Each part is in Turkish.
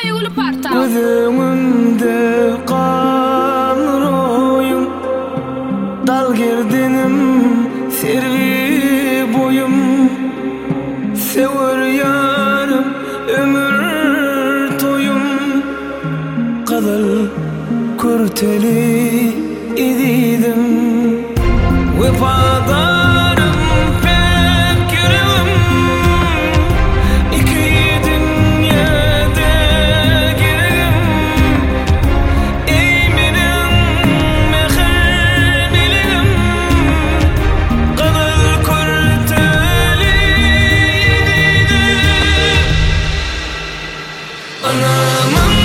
Gözümünde kanroyum, dal girdinim servi boyum. Sever yarım ömür toyum, kadal kurteli ididim. Vefadarım pek yüreğim, iki dünyada girerim. Ey benim mehir bilenim, kadal kurteli ididim. Anamın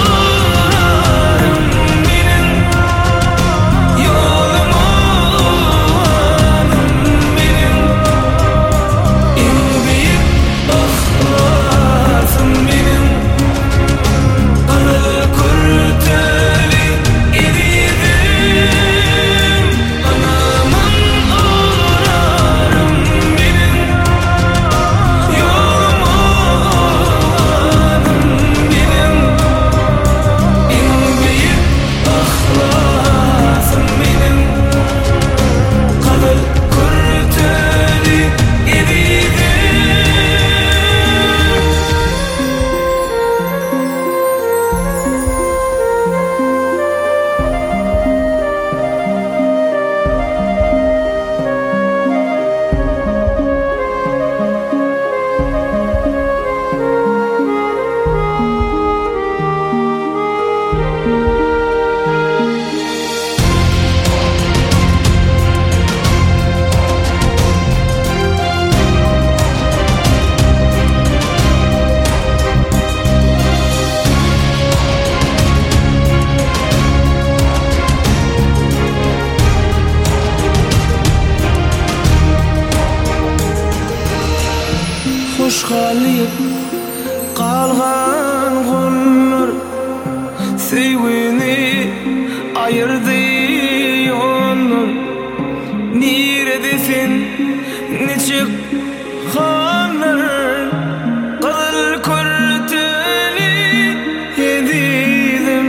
hoşgalip kalgan günler sevgini ayırdı yollar. Neredesin nechik hanlar, kadal kurteli edidim.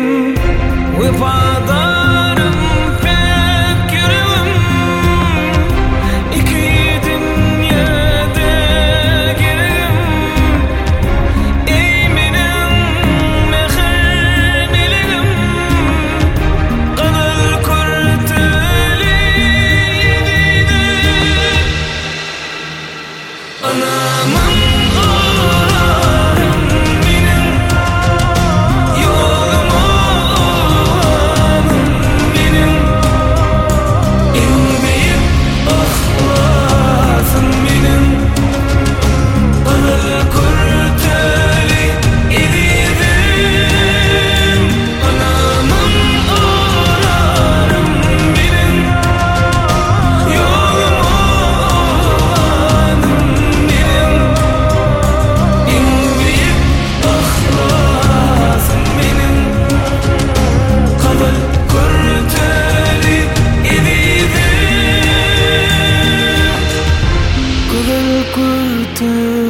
Vefadarım pek yüreğim, iki dünyada girerim. Ey benim mehir bilenim, kadal kurteli edidim. Anamın kurteli